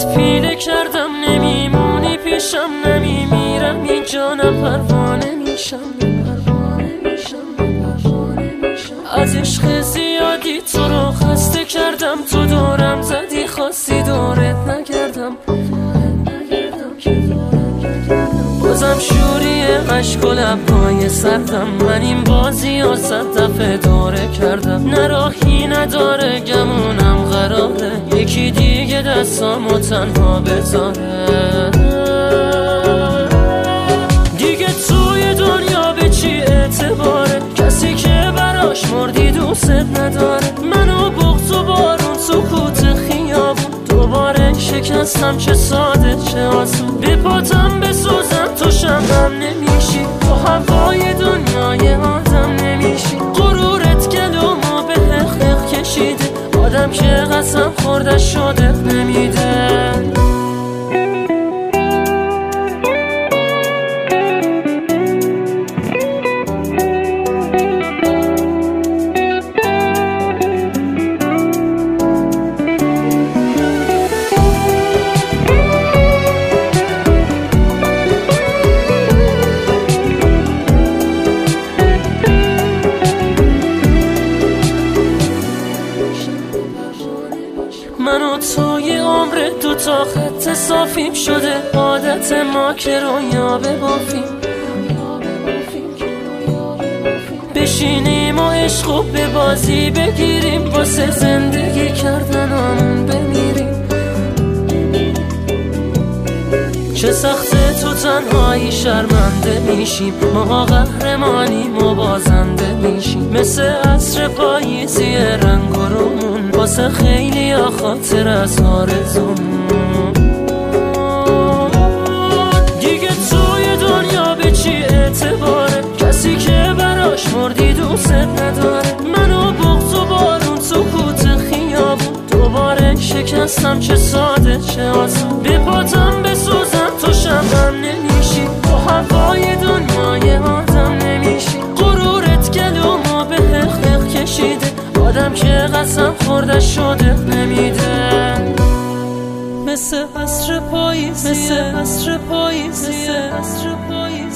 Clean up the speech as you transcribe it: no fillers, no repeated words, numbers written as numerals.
پیله کردم نمیمونی پیشم، نمیمیرم اینجا نه پروانه میشم. از عشق زیادی تو رو خسته کردم، تو دورم زدی خواستی دورت نگردم. بازم شوری عشق و لبهای سردم، من این بازی ها 100 دفعه دوره کردم. نه راهی نداره گمونم قراره یکی دیگه دستامو تنها بذاره. دیگه توی دنیا به چی اعتباره کسی که براش مردی دوست نداره. منو بغض و بارون سکوت خیابون دوباره شکستم، چه ساده چه آسون. به پاتم بسوزم تو شمعم نمیشی، تو هوای دنیای آدم نمیشی. غرورت گلومو به حق کشیده، آدم که قسم خورده شده نمیده. من و توی عمر دو تا خط صافیم شده، عادت ما که رویا ببافیم. بشینیم و عشقو به بازی بگیریم، واسه زندگی کردنمون بمیریم. چه سخته تو تنهایی شرمنده میشیم، ما قهرمانیم و بازنده میشیم. مثل عصر پاییزی رنگ و رومون، واسه خیلی ها خاطر از آرزومون. دیگه توی دنیا به چی اعتباره کسی که براش مردی دوست نداره. منو بغض و بارون سکوت خیابون دوباره شکستم، چه ساده چه آسون. به پاتم بسوزم تو شمعم نمیشی، تو هوای دنیای آدم نمیشی. غرورت گلومو به حق کشیده، آدم که قسم خورده شده نمیده. مثل عصر پاییزیه، مثل عصر پاییزیه، مثل عصر پاییزیه.